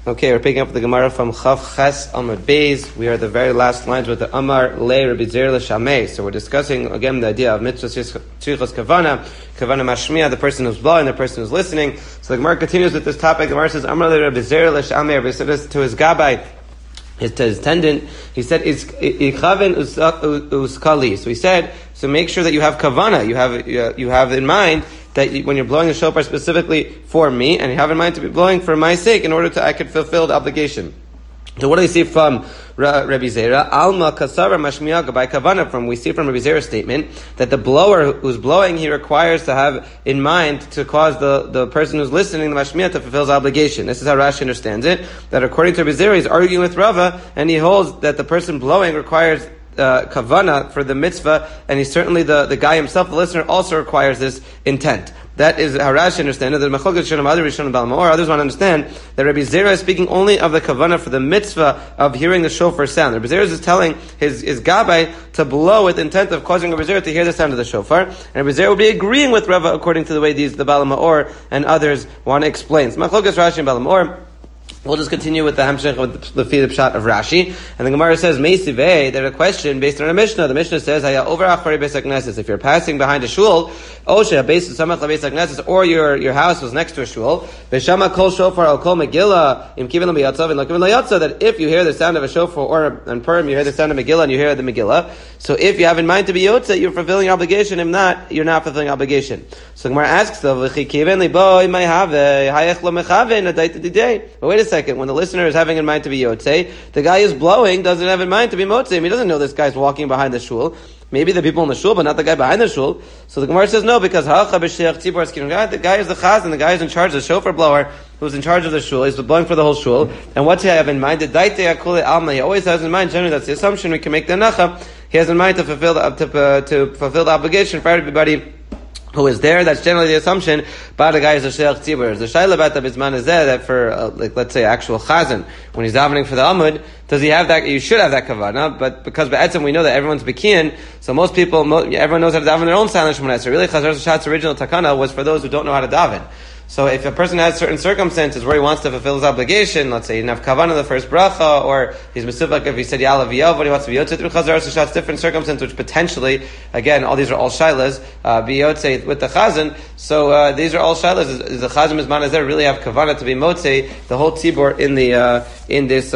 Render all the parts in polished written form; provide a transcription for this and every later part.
Okay, we're picking up the Gemara from Chav Ches Amud Beis. We are the very last lines with the Amar Le Rabbi Zer L'Shamei. So we're discussing again the idea of mitzvah tzrichos kavana mashmiya, the person who's blowing, the person who's listening. So the Gemara continues with this topic. The Gemara says Amar Le Rabbi Zer L'Shamei. Rabbi said this to his gabai, to his tendon. He said, "Ichaven uskali." So he said, so make sure that you have kavana. You have in mind that when you're blowing the shofar specifically for me, and you have in mind to be blowing for my sake, in order to I could fulfill the obligation. So what do we see from Rabbi Zera? Alma kasara mashmiya by kavana. We see from Rabbi Zera's statement that the blower who's blowing, he requires to have in mind to cause the person who's listening, the mashmiya, to fulfill his obligation. This is how Rashi understands it. That according to Rabbi Zera, he's arguing with Rava, and he holds that the person blowing requires kavana for the mitzvah, and he's certainly the guy himself, the listener, also requires this intent. That is how Rashi understands it. The Machlokas Shalom other Rishon Baal Maor, others want to understand that Rabbi Zera is speaking only of the kavana for the mitzvah of hearing the shofar sound. Rabbi Zera is telling his gabai to blow with intent of causing Rabbi Zera to hear the sound of the shofar, and Rabbi Zera will be agreeing with Rava according to the way the Baal Maor and others want to explain. So Machlokas Rashi and Baal Maor. We'll just continue with the Hamshech with the pshat of Rashi. And the Gemara says, Meisivei, there's a question based on a Mishnah. The Mishnah says, if you're passing behind a shul, or your house was next to a shul, that if you hear the sound of a shofar or an purim, you hear the sound of Megillah and you hear the Megillah. So if you have in mind to be Yotze, you're fulfilling your obligation. If not, you're not fulfilling obligation. So the Gemara asks, but wait a second, when the listener is having in mind to be Yotzei, the guy is blowing doesn't have in mind to be Motzei. He doesn't know this guy's walking behind the shul. Maybe the people in the shul, but not the guy behind the shul. So the Gemara says no, because the guy is the chazan, the guy is in charge, the shofar blower, who's in charge of the shul, he's blowing for the whole shul. And what's he have in mind? He always has in mind, generally that's the assumption, we can make the nacha, he has in mind to fulfill the obligation for everybody who is there. That's generally the assumption. But the guy is a sheikh tzibur. The shayla about the bisman is there that for let's say actual chazan, when he's davening for the amud, does he have that? You should have that kavana, but because be'etzim we know that everyone's bekian, so most people, everyone knows how to daven their own silent Shmoneh Esrei. Really, Chazar Shat's original takana was for those who don't know how to daven. So if a person has certain circumstances where he wants to fulfill his obligation, let's say he didn't have kavanah the first bracha, or he's mesuvak if he said yalav v'yav, but he wants to be yotzei through Chazar Shat's different circumstances, which potentially, again, all these are all shaylas, be yotzei with the chazan. So these are all shaylas. Is the chazan mizman is there really have kavanah to be motzei the whole tzibur in this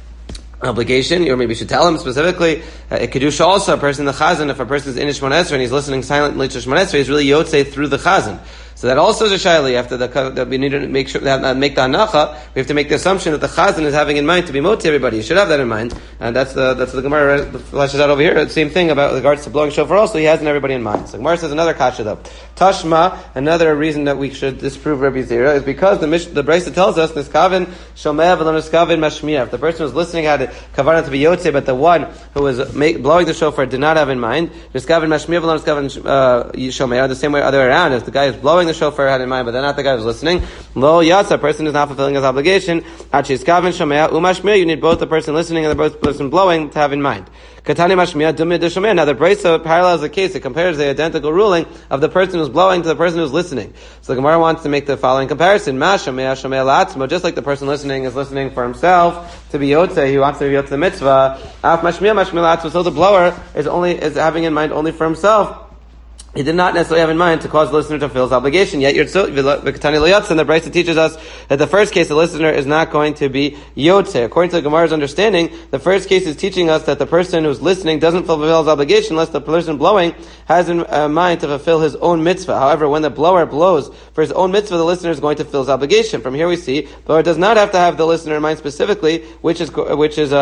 obligation, or maybe you should tell him specifically. It kedusha also, a person in the chazan, if a person is in Shmoneh Esrei and he's listening silently to Shmoneh Esrei, he's really yotzei through the chazan. So that also is a shayla. After that we need to make sure that make the hanacha. We have to make the assumption that the chazan is having in mind to be moti everybody. You should have that in mind, and that's the Gemara flashes out over here. The same thing about regards to blowing shofar. Also, he has in everybody in mind. So Gemara says another kasha though. Tashma, another reason that we should disprove Rabbi Zera is because the Brisa tells us niskaven shomeh v'lo niskaven mashmiya. If the person who's listening had kavanah to be yotze, but the one who was blowing the shofar did not have in mind niskaven mashmiya v'lo niskaven shomeh. The same way other way around. If the guy is blowing the shofar had in mind, but they're not the guy who's listening. Lo yatsa, person is not fulfilling his obligation. Achiskaven shomea umashmiya. You need both the person listening and the person blowing to have in mind. Katani mashmiya dumya de shomea. Now the Brisa parallels the case. It compares the identical ruling of the person who's blowing to the person who's listening. So the Gemara wants to make the following comparison: Ma shomea shomea la'atzmo. Just like the person listening is listening for himself to be yotze, he wants to be yotze the mitzvah. Af mashmiya mashmiya la'atzmo. So the blower is having in mind only for himself. He did not necessarily have in mind to cause the listener to fulfill his obligation. Yet, and the Brisa teaches us that the first case, the listener is not going to be yotze. According to the Gemara's understanding, the first case is teaching us that the person who's listening doesn't fulfill his obligation unless the person blowing has in mind to fulfill his own mitzvah. However, when the blower blows for his own mitzvah, the listener is going to fulfill his obligation. From here we see, the blower does not have to have the listener in mind specifically, which is going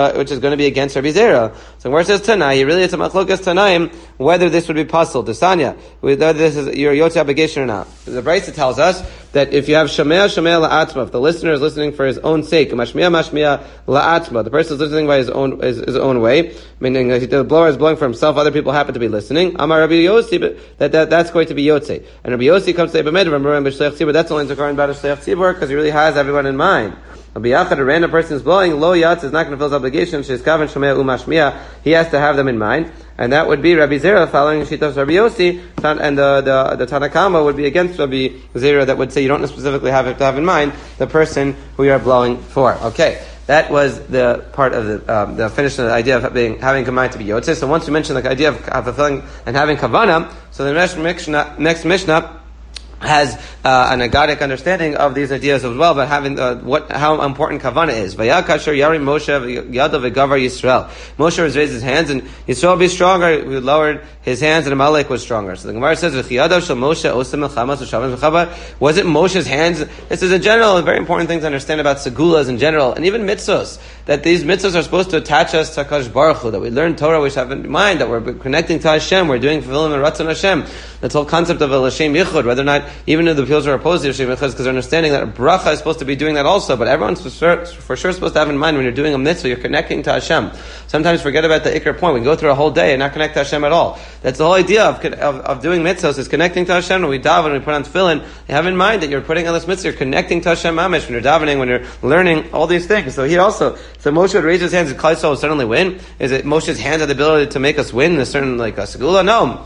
to be against Rabbi Zera. So Gemara says Tanai, really it's a machlokas Tanaim whether this would be possible. Desanya, whether this is your yotze obligation or not. The Brisa tells us that if you have shomea la'atzma, if the listener is listening for his own sake, mashmiya la'atzma, the person is listening by his own way, meaning the blower is blowing for himself, other people happen to be listening. Amar Rabbi Yossi, that's going to be yotze. And Rabbi Yossi comes to say, but that's only Zakarin about a shleich tzibur because he really has everyone in mind. A random person is blowing, lo yatz is not going to fulfill his obligation, he has to have them in mind. and that would be Rabbi Zera following Shitas Rabbi Yossi, and the Tanakama would be against Rabbi Zera that would say you don't specifically have to have in mind the person who you are blowing for. Okay. That was the part of the finish of the idea of having combined to be Yotzei. So once we mentioned the idea of fulfilling and having Kavanah, so the next Mishnah has an agadic understanding of these ideas as well, but having how important kavanah is. Vayakasher Yarim Moshe Yadav V'Gavar Yisrael. Moshe has raised his hands, and Yisrael will be stronger. He lowered his hands, and Amalek was stronger. So the Gemara says, "V'chiyadav shel Moshe osem melchamas v'shavim v'chava." Was it Moshe's hands? This is a general, a very important thing to understand about segulas in general, and even mitzvos. That these mitzvahs are supposed to attach us to Hakadosh Baruch Hu. That we learn Torah, we should have in mind that we're connecting to Hashem. We're fulfilling the Ratzon Hashem. That's the whole concept of a L'Shem Yichud. Whether or not even if the appeals are opposed to L'Shem Yichud, because they're understanding that a bracha is supposed to be doing that also. But everyone's for sure supposed to have in mind when you're doing a mitzvah, you're connecting to Hashem. Sometimes forget about the ikar point. We can go through a whole day and not connect to Hashem at all. That's the whole idea of doing mitzvahs is connecting to Hashem. When we daven, when we put on tefillin, you have in mind that you're putting on this mitzvah, you're connecting to Hashem mamish when you're davening, when you're learning all these things. So here also, so Moshe would raise his hands, and Klal Yisrael will certainly win. Is it Moshe's hands have the ability to make us win in a certain like a segula? No.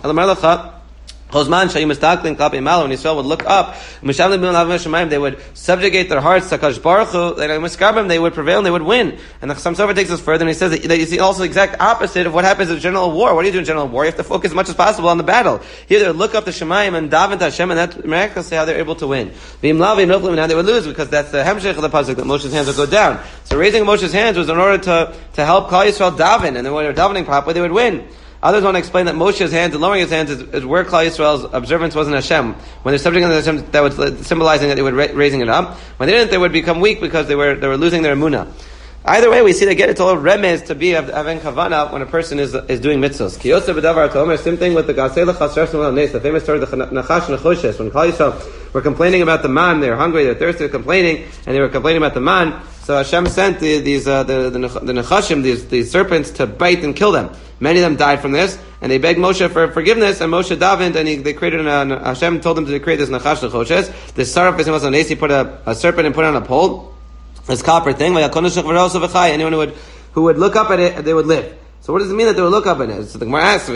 When Yisrael would look up, they would subjugate their hearts to Hakadosh Baruch Hu, they would prevail and they would win. And the Chassam Sofer takes us further and he says that you see also the exact opposite of what happens in general war. What do you do in general war? You have to focus as much as possible on the battle. Here they would look up to Shemayim and daven to Hashem, and that's miraculously how they're able to win. And now they would lose because that's the hemshech of the pasuk that Moshe's hands would go down. So raising Moshe's hands was in order to help Klal Yisrael daven, and then when they were davening properly, they would win. Others want to explain that Moshe's hands and lowering his hands is where Klal Yisrael's observance wasn't Hashem. When they're subject to Hashem, that was symbolizing that they were raising it up. When they didn't, they would become weak because they were losing their emunah. Either way, we see that it's all remez to be having kavanah when a person is doing mitzvahs. Kiyoseh b'davar tomer. Same thing with the gasei l'chasher shmuel nes. The famous story of the Nachash and Choshes. When Klal Yisrael were complaining about the man, they were hungry, they were thirsty, they were complaining, and they were complaining about the man. So Hashem sent the Nechashim, these serpents, to bite and kill them. Many of them died from this, and they begged Moshe for forgiveness, and Moshe davened, and they created Hashem told them to create this Nachash and Choshes. This Saraf is also Nesi, put a serpent and put it on a pole. This copper thing, anyone who would look up at it, they would live. So what does it mean that they would look up at it? So the Gemara asks,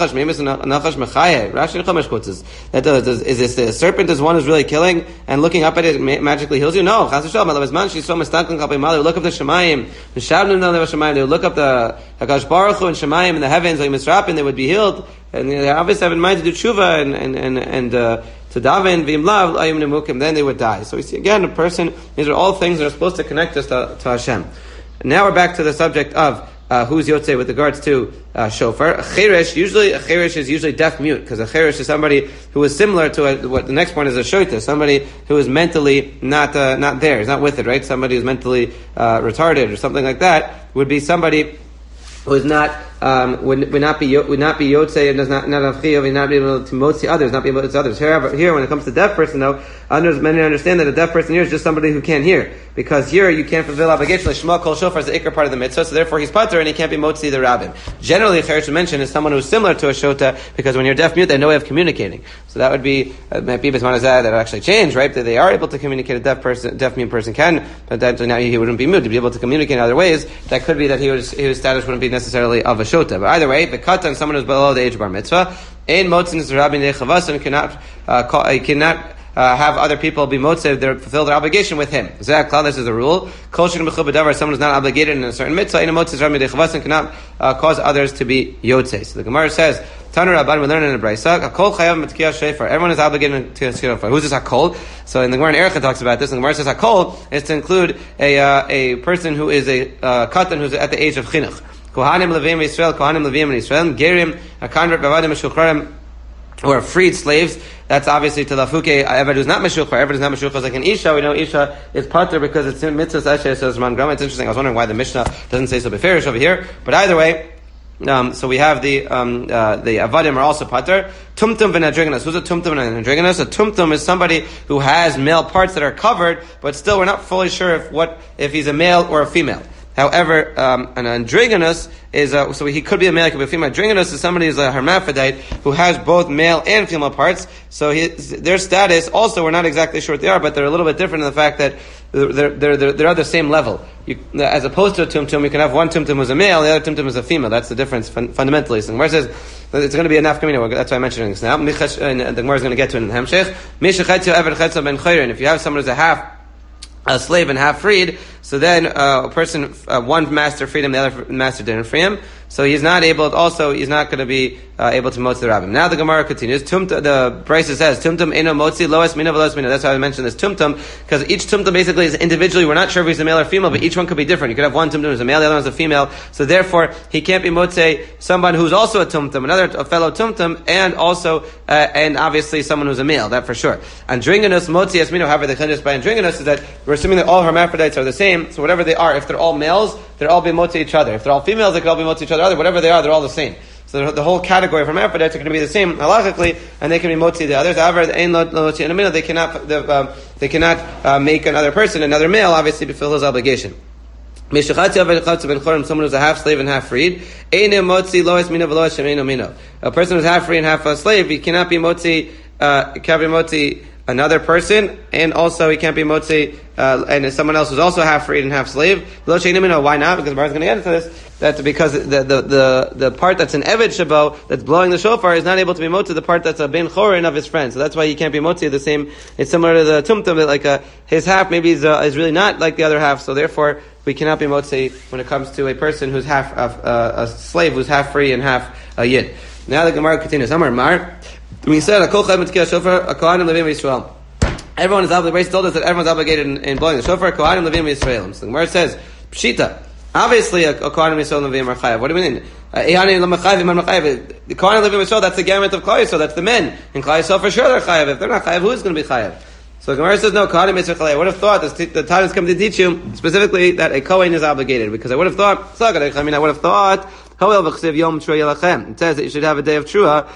Rashi is this the serpent is one who's really killing and looking up at it magically heals you? No. They would look up the Shemayim, they would look up the Hakadosh Baruch Hu and Shemayim in the heavens, and they would be healed. And they obviously have in mind to do tshuva and to daven, v'imlav, ayim nemukim, then they would die. So we see again, a person, these are all things that are supposed to connect us to Hashem. Now we're back to the subject of who's yotzei with regards to shofar. A cheresh is usually deaf mute, because a cheresh is somebody who is similar to what the next point is a shoita, somebody who is mentally not there, is not with it, right? Somebody who's mentally retarded or something like that would be somebody who is not would not be yotzei and does not have chiyuv, and not be able to motzi others, not be able to motzi others. Here, when it comes to deaf person, though, many understand that a deaf person here is just somebody who can't hear, because here you can't fulfill obligation. Like Shema Kol Shofar is the ikar part of the mitzvah, so therefore he's pater and he can't be motzi the rabbin. Generally, Cherish mentioned is someone who's similar to a shota, because when you're deaf mute, they have no way of communicating. So that would be maybe Bisman that would actually change, right? That they are able to communicate. A deaf mute person can, but that now he wouldn't be mute to be able to communicate in other ways. That could be that his status wouldn't be necessarily of a shota. But either way, the katan, someone who's below the age of bar mitzvah, ein motzin is rabbi nechavasim, cannot have other people be motzeh, they fulfill their obligation with him. This is the rule. Kol sheken b'chul b'davar, someone who's not obligated in a certain mitzvah, ein motzin is rabbi nechavasim, cannot cause others to be yotzeh. So the Gemara says, Tanur Rabban, we learn in the Brisa, Hakol chayav mitkiyah shofar. Everyone is obligated to shofar. Who's this Hakol? So in the Gemara in Erecha talks about this, and the Gemara says Hakol is to include a person who is a katan who's at the age of chinuch. Kohanim Levim Yisrael, Kohanim Levim Yisrael, Gerim, a convert, Bavadim, Meshuchrarim, who are freed slaves. That's obviously to Lafuke, Eved who's not Meshuchra. Eved is not Meshuchra. It's like an Isha. We know Isha is Pater because it's in Mitzvah Asher, says Man Grama. It's interesting. I was wondering why the Mishnah doesn't say so beferish over here. But either way, so we have the Avadim are also Pater. Tumtum v'nadriganus. Who's a Tumtum v'nadriganus? A Tumtum is somebody who has male parts that are covered, but still we're not fully sure if he's a male or a female. However, an androgynous is so he could be a male, he could be a female. Androgynous is somebody who's a hermaphrodite who has both male and female parts. So their status also, we're not exactly sure what they are, but they're a little bit different in the fact that they're the same level. as opposed to a tumtum, you can have one tumtum who's a male, the other tumtum is a female. That's the difference fundamentally. So the Gemara says it's going to be a nafkamina. That's why I'm mentioning this now. And the Gemara is going to get to it in the Hemshech. And if you have someone who's a slave and half freed, so then a person, one master freed him, the other master didn't free him, so he's not going to be able to motzi the rabbim. Now the Gemara continues. The Brisa says, "Tumtum eno motzi loas mina v'loas mina." That's why I mentioned this tumtum, because each tumtum basically is individually. We're not sure if he's a male or female, but each one could be different. You could have one tumtum who's a male, the other one's a female. So therefore, he can't be motzi someone who's also a tumtum, a fellow tumtum, and also and obviously someone who's a male. That for sure. Andringanus motzi esmino. However, the chiddush by andringanus is that we're assuming that all hermaphrodites are the same. So whatever they are, if they're all males, they're all be motzi each other. If they're all females, they could all be motzi each other. Whatever they are, they're all the same. So the whole category of hermaphrodites are going to be the same halachically, and they can be motzi the others. However, they cannot make another person, another male, obviously, to fulfill his obligation. Someone who's a half slave and half freed. A person who's half free and half a slave, he cannot be motzi. Another person, and also he can't be motzi, and someone else who's also half freed and half slave. Why not? Because the Bar is going to get into this. That's because the part that's an Eved Shabo, that's blowing the shofar, is not able to be motzi the part that's a Ben Chorin of his friend. So that's why he can't be motzi the same. It's similar to the Tumtum, that like his half maybe is really not like the other half, so therefore we cannot be motzi when it comes to a person who's half a slave who's half free and half a Yid. Now the Gemara continues. Amar Mar. We said everyone is obligated. Race told us that everyone's obligated in blowing the shofar. Kohanim Levim Yisraelim. So the Gemara says Pshita. Obviously, Kohanim Yisraelim Levim are chayav. What do we mean? The Kohanim Levim Yisrael. That's the gamut of Klal Yisrael. That's the men in Klal Yisrael for sure. They're chayav. If they're not chayav, who is going to be chayav? So the Gemara says no. Kohanim Yisrael chayav. I would have thought the time is coming to teach you specifically that a Kohen is obligated, because I would have thought. I would have thought. It says that you should have a day of Trua.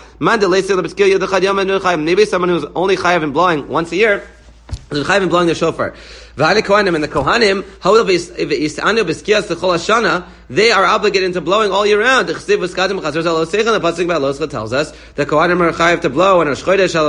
Maybe someone who's only chayav in blowing once a year is chayav in blowing the shofar. And the Kohanim, they are obligated to blowing all year round. The Pasuk tells us the Kohanim are chayav to blow, and the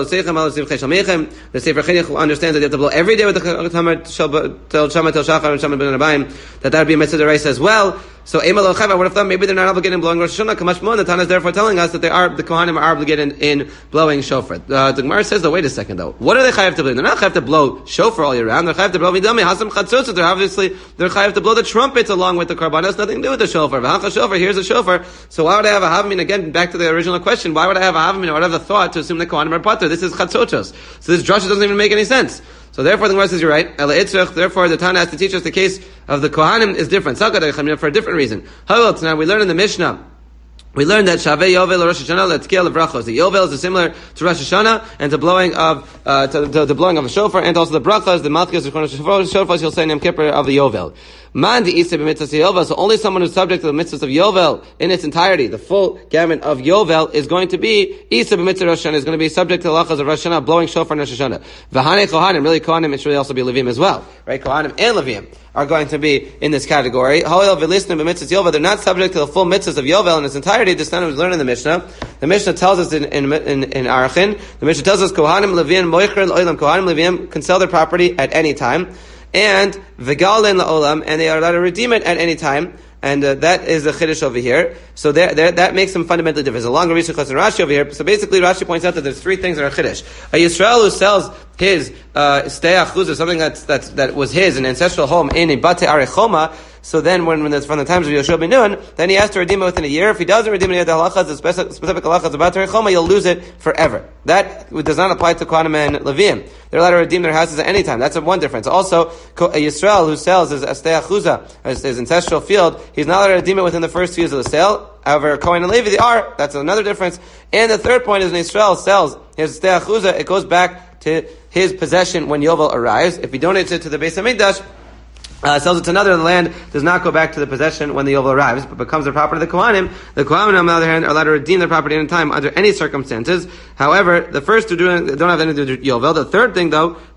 Sefer Chinuch understands that they have to blow every day with the Tamar Tel Shama Tel Shachar and Shama Ben Abayim. That would be a mitzvah deraisa as well. So I would have thought maybe they're not obligated in blowing Rosh Hashanah. Kamashmon, the Tana is therefore telling us that the Kohanim are obligated in blowing shofar. The Gemara says, though, wait a second though. What are they chayav to blow? They're not chayav to blow shofar all year round. They're chayav to blow midami hasam chatzotzus. They're chayav to blow the trumpets along with the karbanos. Nothing to do with the shofar. V'hancha shofar. Here's a shofar. So why would I have a havamina? Again, back to the original question. Why would I have a havamina? I would have the thought to assume the Kohanim are patur. This is chatzotzus. So this drasha doesn't even make any sense. So therefore the Gemara says you're right. Therefore the Tana has to teach us the case of the Kohanim is different. For a different reason. Now we learn in the Mishnah. We learned that Shavei Yovel Rosh Hashanah Letzkiel of Brachos. The Yovel is similar to Rosh Hashanah and to blowing of the blowing of a shofar, and also the brachos, the malchus, the shofar you'll say in Yom Kippur of the Yovel. Man the Isa b'mitzvahs Yovel. So only someone who's subject to the mitzvahs of Yovel in its entirety, the full gamut of Yovel, is going to be Isa b'mitzvah Rosh Hashanah. Is going to be subject to the halachas of Rosh Hashanah, blowing shofar in Rosh Hashanah. V'hanei Kohanim, really Kohanim, it should also be Levim as well, right? Kohanim and Levim are going to be in this category. However, they're not subject to the full mitzvahs of Yovel in its entirety. This time we learn in the Mishnah. The Mishnah tells us in Arachin, the Mishnah tells us Kohanim Levim Moicher Olam. Kohanim Levim can sell their property at any time, and V'galin La'olam, and they are allowed to redeem it at any time. And that is the chiddush over here. So that makes them fundamentally different. There's a longer research class in Rashi over here. So basically, Rashi points out that there's three things that are chiddush. A Yisrael who sells his stei achuzah, something that was his, an ancestral home in a bate arechoma. So then, when it's from the times of Yoshua ben Nun, then he has to redeem it within a year. If he doesn't redeem it at the halachas, the specific halachas about Terechoma, he'll lose it forever. That does not apply to Kohanim and Levim. They're allowed to redeem their houses at any time. That's one difference. Also, a Yisrael who sells his stei achuzah, his ancestral field, he's not allowed to redeem it within the first 2 years of the sale. However, Kohen and Levi, they are. That's another difference. And the third point is when Yisrael sells his stei achuzah, it goes back to his possession when Yovel arrives. If he donates it to the Beis HaMikdash, sells it to another, the land does not go back to the possession when the Yovel arrives, but becomes the property of the Kohanim. The Kohanim, on the other hand, are allowed to redeem their property any time under any circumstances. However, the first two don't have anything to do with Yovel. The third thing, though,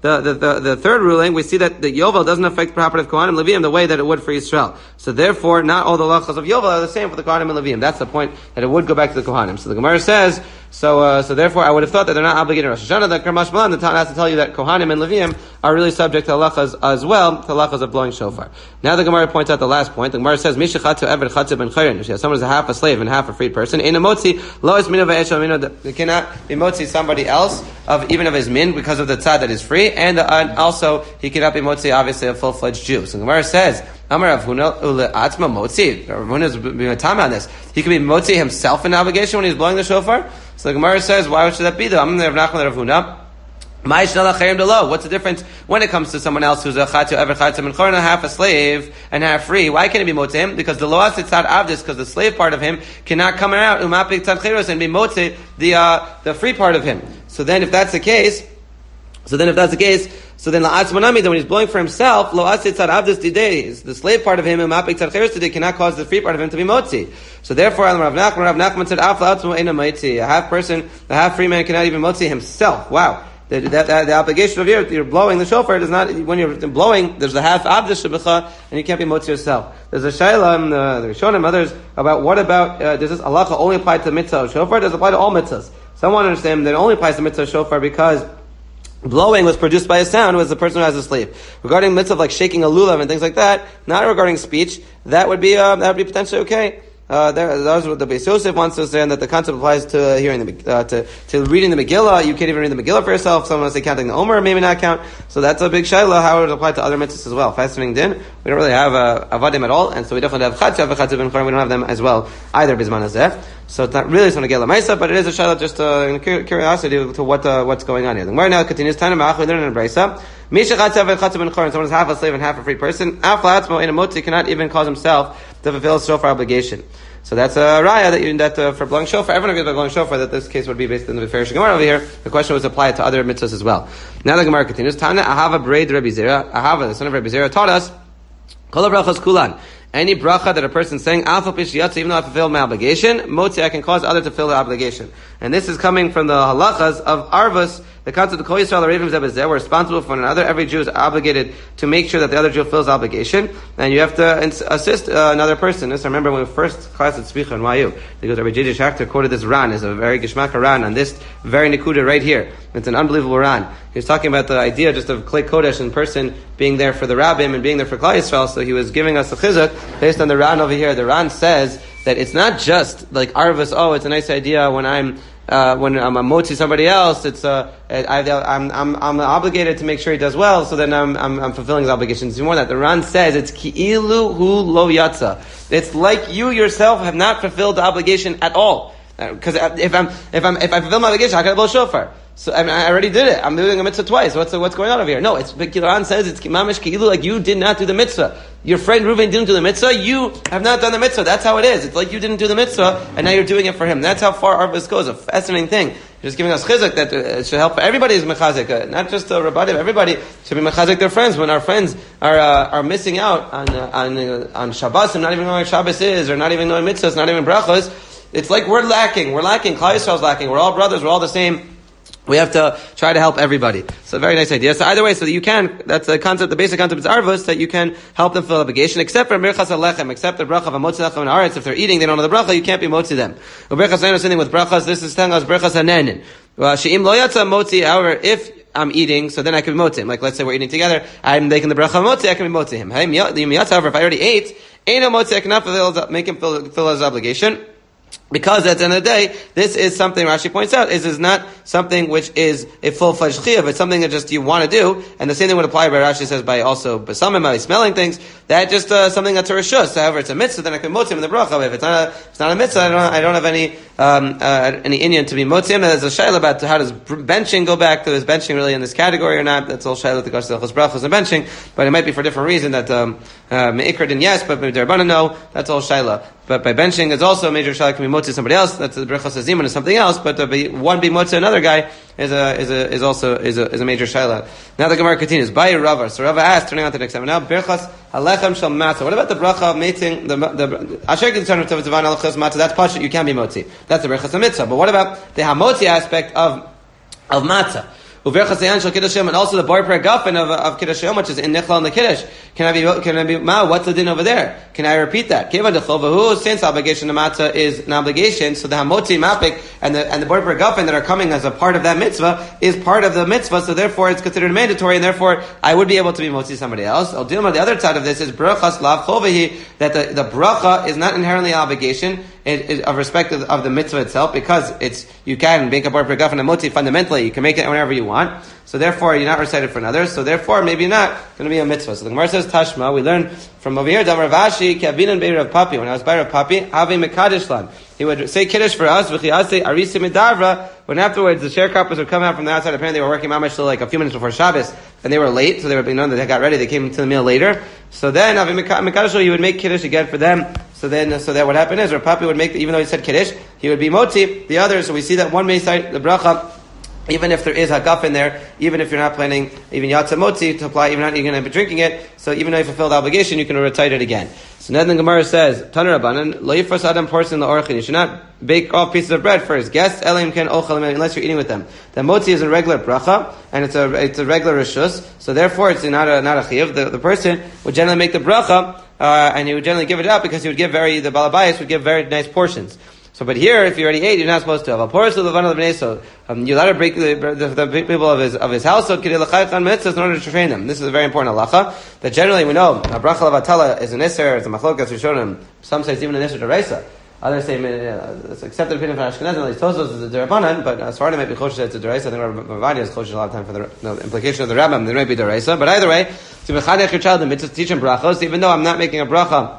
the third ruling, we see that the Yovel doesn't affect property of Kohanim and Leviim the way that it would for Yisrael. So therefore, not all the halachas of Yovel are the same for the Kohanim and Leviim. That's the point, that it would go back to the Kohanim. So the Gemara says, so therefore I would have thought that they're not obligated in Rosh Hashanah. The Karmash Malan, the Tana has to tell you that Kohanim and Leviim are really subject to halachas as well, to halachas of blowing shofar. Now the Gemara points out the last point. The Gemara says, Mishachatu Eved Chatzu Ben Chayrin. If someone is a half a slave and half a freed person, Ein Motzi, Lo Es Minu Ve'esh Minu, they cannot be Motzi somebody else, even of his min, because of the tzad that is free, and also he cannot be Motzi, obviously, a full-fledged Jew. So the Gemara says, Amar Rav Huna Atzma Motzi. Rav Huna is being time on this. He can be Motzi himself in obligation when he's blowing the shofar. So the Gemara says, why should that be though? Amar Rav Nachman Rav Huna. What's the difference when it comes to someone else who's a chatu ever chatu min chorna, half a slave and half free? Why can't it be motze him? Because the loas tzad avdis, because the slave part of him cannot come out umapik tzad chiros and be motze the free part of him. So then, if that's the case, so then la'atz manami, then when he's blowing for himself, loas tzad avdis dideis, the slave part of him umapik tzad chiros today cannot cause the free part of him to be motze. So therefore, Rav Nachman said, af la'atzmo eina motze. A half person, the half free man cannot even motze himself. Wow. The obligation of you're blowing the shofar does not, when you're blowing, there's the half abdish shebecha, and you can't be motzi yourself. There's a shayla in the Rishonim and others about what about, does this halacha only apply to the mitzvah of shofar? Does it apply to all mitzvahs? Some want to understand that it only applies to mitzvah of shofar because blowing was produced by a sound, was the person who has a slave. Regarding mitzvah like shaking a lulav and things like that, not regarding speech, that would be potentially okay. That's what the Beis Yosef wants to say, and that the concept applies to hearing to reading the Megillah. You can't even read the Megillah for yourself. Someone wants to say counting the Omer, maybe not count. So that's a big shayla, how it would apply to other mitzvahs as well. Fascinating din. We don't really have avadim at all, and so we definitely have chatzav ben chorim. We don't have them as well either. Bisman hazeh. So it's not really something to get lamaisa, but it is a shayla just curiosity to what's going on here. The Gemara now continues. Tana ma'ach we learn in a braysa. Misha chatzav ben chorim. Someone is half a slave and half a free person. Af la'atzmo in a motzi cannot even cause himself to fulfill his shofar obligation. So that's a raya that for blowing shofar, everyone agrees by blowing shofar that this case would be based on the Farish Gemara over here. The question was applied to other mitzvahs as well. Now the Gemara continues. Tana Ahava Breid Rabbi Zera. Ahava, the son of Rabbi Zera, taught us Kol brachas kulan. Any bracha that a person is saying, Alpha Pishiyatza, even though I fulfilled my obligation, Motzi, I can cause others to fulfill the obligation. And this is coming from the halachas of Arvus, the concept of Kol Yisrael, Arevim Zebezeh, we're responsible for one another. Every Jew is obligated to make sure that the other Jew fulfills the obligation, and you have to assist another person. This, I remember when we first class at Tzvicha in YU, because Rabbi J.J. Schachter quoted this Ran, is a very Geshmaka Ran, on this very Nikuda right here. It's an unbelievable Ran. He was talking about the idea just of Klei Kodesh in person being there for the Rabbim and being there for Klal Yisrael, so he was giving us a chizuk based on the Ran over here. The Ran says that it's not just like Arvus, it's a nice idea when I'm a motzi somebody else, it's I'm obligated to make sure he does well, so then I'm fulfilling his obligations. More than that, the Ran says it's ki'ilu hu lo yatsa. It's like you yourself have not fulfilled the obligation at all. Because if I fulfill my obligation, how can I blow shofar? So I already did it. I'm doing a mitzvah twice. What's going on over here? No, it's Ran says it's mamish ki'ilu, like you did not do the mitzvah. Your friend Reuven didn't do the mitzvah. You have not done the mitzvah. That's how it is. It's like you didn't do the mitzvah, and now you're doing it for him. That's how far Arvus goes. A fascinating thing. You're just giving us chizuk that it should help everybody is mechazik, not just Rabbanim. Everybody should be mechazik their friends. When our friends are missing out on Shabbos and not even knowing what Shabbos is, or not even knowing mitzvahs, not even brachos, it's like we're lacking. We're lacking. Klal Yisrael's lacking. We're all brothers. We're all the same. We have to try to help everybody. So very nice idea. So either way, so that you can, that's the concept, the basic concept is arvus, that you can help them fulfill obligation, except for mirchas alechem, except the bracha of a motzi lechem and aretz. If they're eating, they don't know the bracha, you can't be motzi them. Uberchas hanen, something with brachas, this is telling us brachas hanenin. She'im lo yatsa motzi, however, if I'm eating, so then I can be motzi him. Like let's say we're eating together, I'm making the bracha of motzi, I can be motzi him. However, if I already ate, ain't no motzi, I cannot make him fulfill his obligation. Because at the end of the day, this is something Rashi points out, is not something which is a full-fledged chiyuv, it's something that just you want to do, and the same thing would apply by Rashi says by also besamim, by smelling things, that just something that's a reshus. However, it's a mitzvah, then I can motzim in the bracha. If it's not a mitzvah, I don't have any inyan to be motzim. There's a shayla about how does benching go back to, is benching really in this category or not? That's all shayla, the gashtelchos brachos and benching, but it might be for a different reason that me'ikr din yes, but maybe derbanan no, that's all shayla. But by benching, it's also a major shayla, can be motzim somebody else, that's the brachos hazimun is something else, but one be motzim another guy is also a major shayla. Now the Gemara continues. By Rava, so Rava asked, turning on to the next time. Now berachas halechem shel matzah. What about the bracha of mating the asher gitzon to tzavan alachos matzah? That's pashut. You can't be motzi. That's the berachas mitzvah. But what about the hamotzi aspect of matzah? and also the bar guffin of Kiddush Hayom, which is in Nichla and the Kiddush. Can I be what's the din over there? Can I repeat that? Since obligation to matzah is an obligation, so the hamotzi mapik and the bar guffin that are coming as a part of that mitzvah is part of the mitzvah, so therefore it's considered mandatory, and therefore I would be able to be motzi somebody else. I'll deal with the other side of this is brachas lav chovahi, that the bracha is not inherently an obligation of respect of the mitzvah itself, because you can make a bar guffin and motzi fundamentally, you can make it whenever you want. So therefore, you're not recited for another. So therefore, maybe not going to be a mitzvah. So the Gemara says, Tashma, we learn from over here, Damar Vashi, Kavinan Beir of Papi. When I was by Rav Papi, Havi Mekadishlan. He would say Kiddush for us, V'chiyase Arisi Midavra, when afterwards the sharecroppers would come out from the outside. Apparently they were working mamash till like a few minutes before Shabbos, and they were late, so they were being known that they got ready, they came to the meal later. So then, Havi Mekadishlan, he would make Kiddush again for them. So that what happened is, Rav Papi would make, even though he said Kiddush, he would be Motzi, the others. So we see that one may cite the bracha, even if there is hagaf in there, even if you're not planning even yatzah motzi to apply, even not you're going to be drinking it, so even though you fulfill the obligation, you can recite it again. So then the Gemara says, Taner Rabbanan, lo yifras adam portion la'orchin. You should not bake off pieces of bread first. Guests elim ken ochel unless you're eating with them. The motzi is a regular bracha, and it's a regular rishus, so therefore it's not a chiyuv. The person would generally make the bracha, and he would generally give it out because he would give the balabayas would give very nice portions. So, but here, if you already ate, you're not supposed to. You're allowed to break the people of his household in order to train them. This is a very important halacha. That generally we know a bracha levatala is an iser, it's a machlokas rishonim. Some say it's even an iser deraisa. Others say it's accepted opinion from Ashkenazim. At least Tosfos is a derabanan, but as far as it might be choshesh, it's a deraisa. I think Rabbi Bavadi is choshesh a lot of time for the implication of the Rambam. There might be deraisa, but either way, to mechadech your child the mitzvah to teach him brachos, even though I'm not making a bracha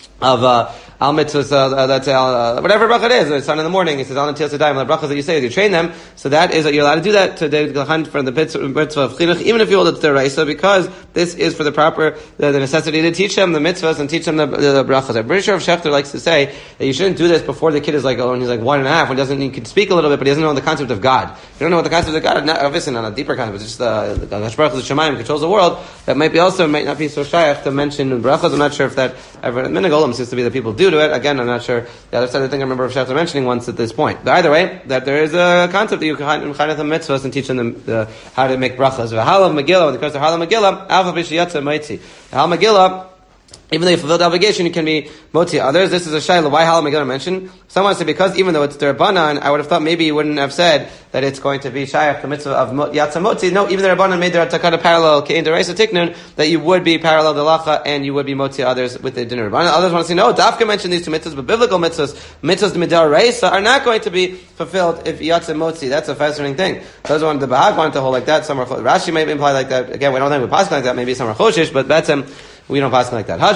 of al mitzvahs, whatever bracha it is. It's on in the morning. He says al natil sedayim. The brachas that you say, you train them. So that is you're allowed to do that to the hunt from the mitzvah of chinuch, even if you hold it to deraisa, because this is for the proper the necessity to teach them the mitzvahs and teach them the brachas. I'm pretty sure Schechter likes to say that you shouldn't do this before the kid is like when he's like 1.5, when he can speak a little bit, but he doesn't know the concept of God. If you don't know what the concept of God, obviously not a deeper concept, it's just the Hashbarach of the Shemayim controls the world. That might not be so shaykh to mention brachas. I'm not sure if that ever Minagolam seems to be that people do it. Again, I'm not sure. The other side, I think I remember Schechter mentioning once at this point. But either way, that there is a concept that you can chaynet them mitzvahs and teach them how to make brachas. V'halav Megillah, when it comes to Halav Megillah, Alpha B'Shiyatza Maitzi. Halav Megillah, even though you fulfill the obligation, you can be motzi others. This is a shayla. Why Halav Megillah mentioned? Someone said because even though it's derabanan, I would have thought maybe you wouldn't have said that it's going to be shayach the mitzvah of yatzah motzi. No, even the Rabbanan made their takana parallel kein deraisa tiknun that you would be parallel delacha and you would be motzi others with the dinner Rabbanan. Others want to say no. Dafka mentioned these two mitzvahs, but biblical mitzvahs midar reisa are not going to be fulfilled if yatzah motzi. That's a fascinating thing. Those wanted the Bahag wanted to hold like that. Some are Rashi may imply like that. Again, we don't think we pass like that. Maybe some are choshish, but that's we don't pass like that. Next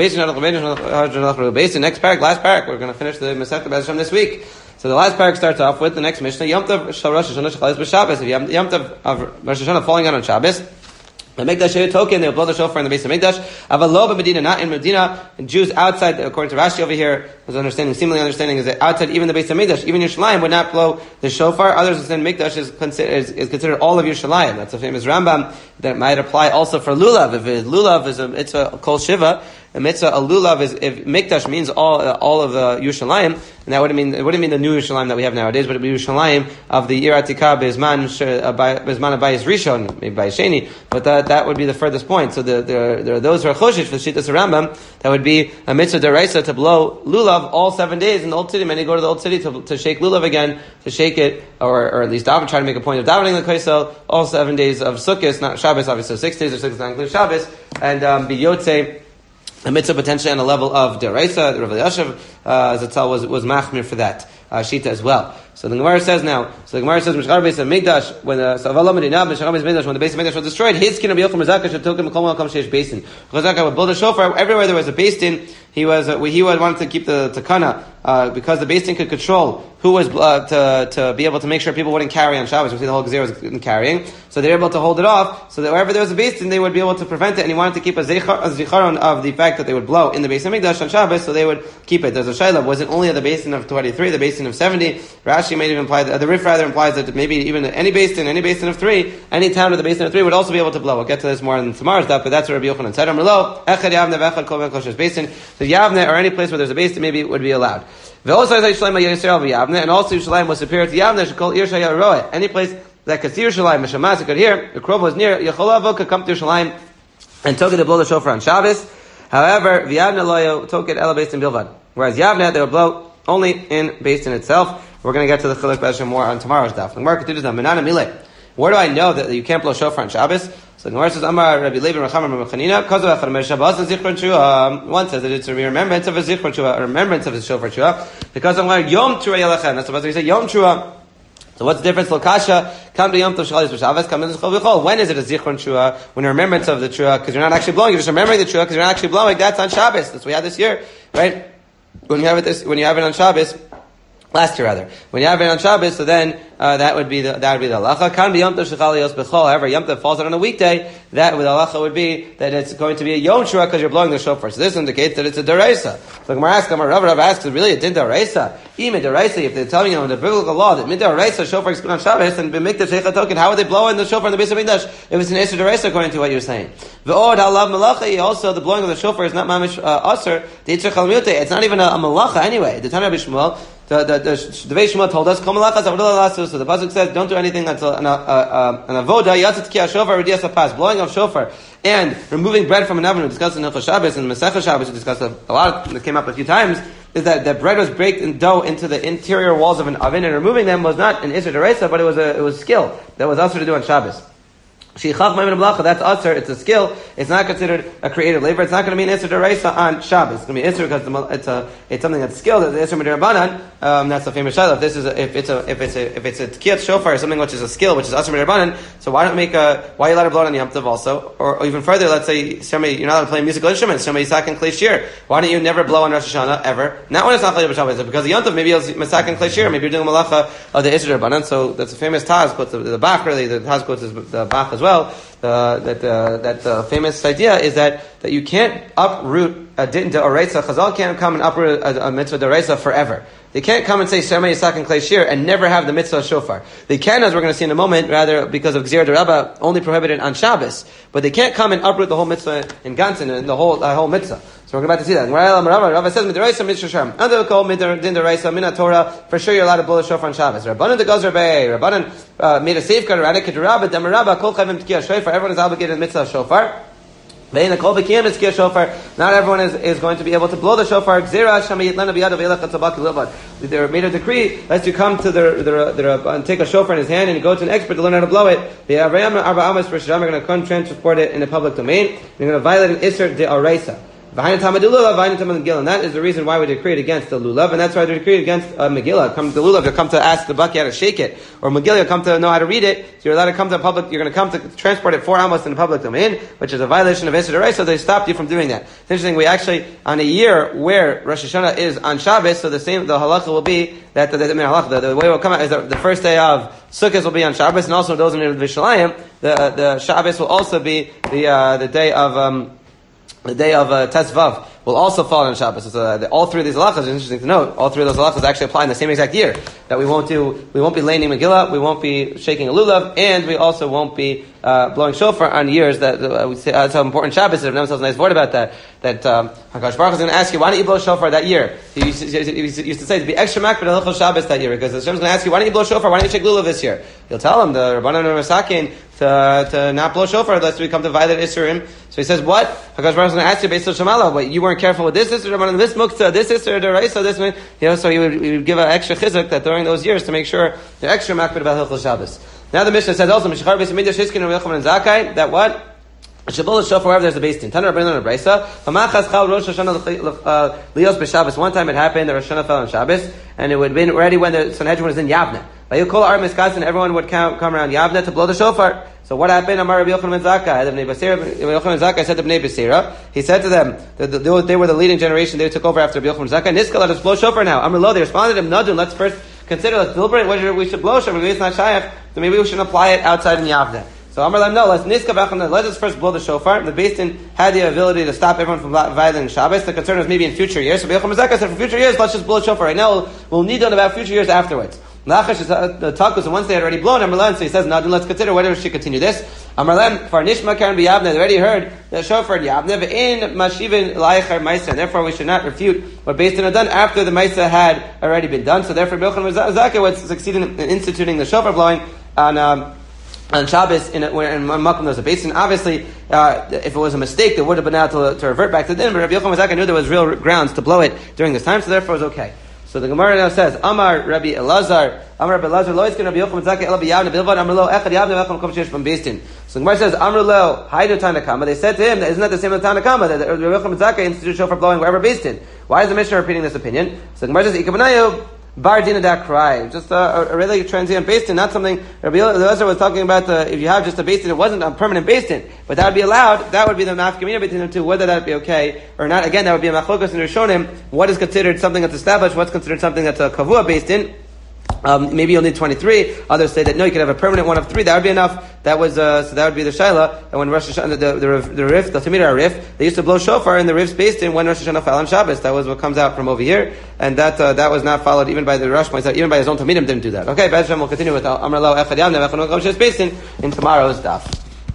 parak, last parak. We're going to finish the Masechta Beis Hashem this week. So the last parak starts off with the next Mishnah. Yom Tov Shal Rosh Hashanah Shchalis B'Shabbos. If Yom Tov of Rosh Hashanah falling out on Shabbos, the Mikdash Sheyut token, they'll blow the shofar in the base of Mikdash. Avalo b'Medina, not in Medina. And Jews outside, according to Rashi over here, seemingly understanding is that outside even the base of Mikdash, even Yerushalayim would not blow the shofar. Others would say Mikdash is considered all of Yerushalayim. That's a famous Rambam that might apply also for Lulav. If Lulav is it's a Kol Shiva, a mitzvah, a lulav is, if Mikdash means all of the Yerushalayim, and that it wouldn't mean the new Yerushalayim that we have nowadays, but it would be Yerushalayim of the Ir Atikah Bezman Abayis Rishon, maybe by Sheni, but that would be the furthest point. So there are those who are choshish for Shittas Rambam, that would be a mitzvah deraisa to blow lulav all 7 days in the old city. Many go to the old city to shake lulav again, to shake it, or at least try to make a point of davening the Kaisel all 7 days of Sukkot, not Shabbos, obviously, so 6 days or 6 not including Shabbos, and be Yotzei, a mitzvah potentially on the level of deraisa. Rav Elyashiv Zatzal was machmir for that shita as well. So the Gemara says now. So the Gemara says Mishkar Beis Hamikdash when the base of Mikdash was destroyed, his skin of Yochel Mezakah should took him Kol Makam Sheish Basin. Chazaka would build a shofar everywhere there was a basin. He wanted to keep the takana because the basin could control who was to be able to make sure people wouldn't carry on Shabbos. We see the whole Gezerah was carrying, so they were able to hold it off. So that wherever there was a basin, they would be able to prevent it. And he wanted to keep a zicharon of the fact that they would blow in the basin of Mikdash on Shabbos, so they would keep it. There's a shayla. Was it only at the basin of 23, the basin of 70? Rashi may even imply that the Rif rather implies that maybe even any basin of 3, any town with a basin of 3 would also be able to blow. We'll get to this more in tomorrow's daf, but that's what Rabbi Yochanan said. Echad Yavne v'echad kol v'choshes basin. So Yavne or any place where there's a basin, maybe it would be allowed. And also Yerushalayim was superior to Yavne. Any place that could see Yerushalayim, Mishamas, could hear, the Krov was near, Yecholavo could come to Yerushalayim and took it to blow the shofar on Shabbos. However, V'yavne loyo took it based in Bilvad. Whereas Yavne, they would blow only in based in itself. We're going to get to the Chiluk B'Hashem more on tomorrow's daf. The Gemara continues now, Menana Mileh. Where do I know that you can't blow shofar on Shabbos? So the Gemara says, Amar Rabbi Levi Recham Rabbi Chanina, Kozo Echad Mer Shabbos and Zichron Shua. One says that it's a remembrance of a Zichron Shua, a remembrance of the shofar Shua, because I'm going Yom Trua Yelachem. That's supposed to say Yom Trua. So what's the difference? Lokasha, come to Yom Tov Shachalis B'Shabbos, come to Zechol V'chol. When is it a Zichron Shua? When a remembrance of the Trua, because you're not actually blowing, you're just remembering the Trua, because you're not actually blowing. That's on Shabbos. That's what we had this year, right? When you have it on Shabbos, last year rather. When you have it on Shabbos, so then that would be the halacha. Kan be Yom Tov Shechalios B'chol. However, Yom Tov falls out on a weekday. That with halacha would be that it's going to be a Yom Shua because you're blowing the shofar. So this indicates that it's a deraisa. So Rav asks, is really a din deraisa? Even deraisa, if they're telling you in the biblical law that mid deraisa shofar is good on Shabbos and b'mikdash sheicha token, how would they blow in the shofar in the Beis Hamikdash if it's an Eser deraisa according to what you're saying? V'od halav malacha. Also, the blowing of the shofar is not mamish aser. It's not even a malacha anyway. The Tana B'Shmuel. The Beis Shmuel told us, so the pasuk says, don't do anything until an avoda yatzit ki shofar r'dias hapas, blowing of shofar and removing bread from an oven. We discussed in Hilchos Shabbos and Masechah Shabbos. We discussed a lot. That came up a few times. Is that bread was baked in dough into the interior walls of an oven, and removing them was not an Isser D'Oraisa, but it was skill that was also to do on Shabbos. That's usher. It's a skill. It's not considered a creative labor. It's not going to be an Isser D'Oraisa on Shabbos. It's going to be Isser because it's something that's skilled. It's Isser M'Derabanan. That's the famous shayla. If it's a Tkiyat Shofar or something which is a skill, which is Isser M'Derabanan, so why are you allowed to blow it on Yom Tov also? Or even further, let's say you're not allowed to play musical instruments. Somebody Masak and Klei Shir. Why don't you never blow on Rosh Hashanah ever? Not when it's not Chayil B'Shabbos. Because the Yom Tov maybe it's Masak and Klei Shir. Maybe you're doing malacha of the Isser D'Rabanan. So that's a famous Taz quotes the Bach really. The Taz quotes the Bach as well. That famous idea is that you can't uproot a din d'oraisa. Chazal can't come and uproot a mitzvah d'oraisa forever. They can't come and say Shema Yisak and Klei Shir and never have the mitzvah shofar. They can, as we're going to see in a moment, rather because of Gzir D'Rabba, only prohibited on Shabbos. But they can't come and uproot the whole mitzvah in Gansen and the whole mitzvah. So we're about to see that. Rava says Midraisa Mitzvah Sharm. Under the call Din D'Oraisa Mina Torah. For sure, you're allowed to blow the shofar on Shabbos. Rabbanan the Gazer Bey. Rabbanan made a safeguard around it. Kedrabba Demarabba Kol Chavim Tkiyah Shofar. Everyone is obligated in mitzvah shofar. Not everyone is going to be able to blow the shofar. They made a decree lest you come to and take a shofar in his hand and go to an expert to learn how to blow it. They're going to come transport it in the public domain. They're going to violate an Isser D'Oraisa. And that is the reason why we decreed against the lulav, and that's why we decreed against Megillah. Come to the lulav, you'll come to ask the bucky how to shake it, or Megillah, you'll come to know how to read it. So you're allowed to come to public. You're going to come to transport it 4 amos in the public domain, which is a violation of Isser D'Oraisa. So they stopped you from doing that. It's interesting. We actually on a year where Rosh Hashanah is on Shabbos, so the halacha will be that the way it will come out is that the first day of Sukkot will be on Shabbos, and also those in Vishalayim, the Shabbos will also be the day of. The day of Tesvav will also fall on Shabbos. So all three of these halachas is interesting to note. All three of those halachas actually apply in the same exact year. That we won't be laning Megillah, we won't be shaking a lulav, and we also won't be blowing shofar on years that we say that's how important Shabbos is. Never tells a nice word about that. That Hakadosh Baruch is going to ask you, why don't you blow shofar that year? He used to say to be extra makbid on Hilchos Shabbos that year because Hashem's going to ask you, why don't you blow shofar? Why don't you shake lulav this year? You'll tell him the Rabbanan and Masakin to not blow shofar lest we come to violate Isurim. So he says, what? Hakadosh Baruch is going to ask you based on Shemala. But you weren't careful with this Isser, this Muktzah, this Isser D'Oraisa, this one. So he would give an extra chizuk that during those years to make sure they're extra makbid about Hilchos Shabbos. Now the Mishnah says also, Mishachar Beis Hamikdash Hiskin and Yochanan Zakai, that what? Shabbat shofar wherever there's a beis din. Taner Rabbeinu Brisa. Famachas chal Rosh Hashanah lios b'Shabbos. One time it happened that Rosh Hashanah fell on Shabbos, and it would have been already when the Sanhedrin was in Yavne. Vayukol Ar Miskas, and everyone would come around Yavne to blow the shofar. So what happened? Amar Rabbi Yochanan Zakkai. Yochanan Zakkai said to Bnei Basira. He said to them, they were the leading generation. They took over after Rabbi Yochanan Zakkai. Niska, let us blow shofar now. Amar Lo. They responded to him, Nadun. Let's first consider. Let's deliberate whether we should blow shofar. Maybe it's not shayach. So maybe we should apply it outside in Yavne. So Amar Lam, no, let us first blow the shofar. The Beis Din had the ability to stop everyone from violating Shabbos. The concern was maybe in future years. So Yochanan Zakkai said, for future years, let's just blow the shofar. Right now, we'll need to know about future years afterwards. Lachash is the takus, and once they had already blown, Amar Lam, so he says, no, let's consider whether we should continue this. Amar Lam, for Nishma Karen B'Yavne, they already heard the shofar in Yavne, in Mashivin Laichar Maisa, and therefore we should not refute what Beis Din had done after the Maisa had already been done. So therefore, Yochanan Zakkai was succeeding in instituting the shofar blowing on on Shabbos, in Makom there's a basin. Obviously, if it was a mistake, they would have been able to revert back to the din. But Rabbi Yochanan Zakkai knew there was real grounds to blow it during this time, so therefore it was okay. So the Gemara now says, Amar Rabbi Elazar, lo yiskin Rabbi Yochanan Zakkai ela b'yavne bilvad, Amar lo echad yavne v'echad makom sheyesh from beis. So the Gemara says, Amar lo haydu Tanakama. They said to him, isn't that the same as Tanakama, that Rabbi Yochanan Zakkai instituted shofar blowing wherever beis din? Why is the Mishnah repeating this opinion? So the Gemara says, Ikavanayu bar dina da cry, just a really transient beis din, not something Rabbi Elazar was talking about. If you have just a beis din, it wasn't a permanent beis din, but that would be allowed. That would be the nafkamina between them two, whether that would be okay or not. Again, that would be a machlokas in Rishonim. What is considered something that's established? What's considered something that's a kavua beis din? Maybe you'll need 23. Others say that no, you could have a permanent one of 3. That would be enough. That was so that would be the shaila. And when Rosh Hashanah, the Rif, the Tamid Rif, they used to blow shofar in the Rif's based in when Rosh Hashanah fell on Shabbos. That was what comes out from over here, and that was not followed even by the Rosh points out, even by his own Tamidim didn't do that. Okay, Be'ez Hashem will continue with Amar Lo Echad Yavne V'Echad Makom Sheyesh Beis Din in tomorrow's daf.